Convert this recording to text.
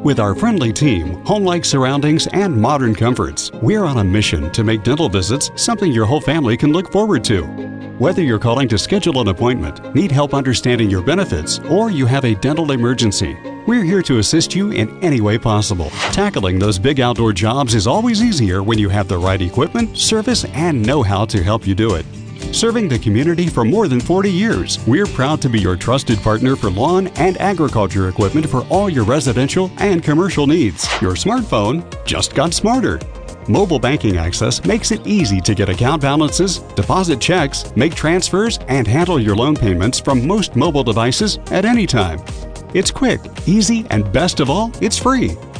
With our friendly team, home-like surroundings, and modern comforts, we're on a mission to make dental visits something your whole family can look forward to. Whether you're calling to schedule an appointment, need help understanding your benefits, or you have a dental emergency, we're here to assist you in any way possible. Tackling those big outdoor jobs is always easier when you have the right equipment, service, and know-how to help you do it. Serving the community for more than 40 years, we're proud to be your trusted partner for lawn and agriculture equipment for all your residential and commercial needs. Your smartphone just got smarter. Mobile banking access makes it easy to get account balances, deposit checks, make transfers, and handle your loan payments from most mobile devices at any time. It's quick, easy, and best of all, it's free.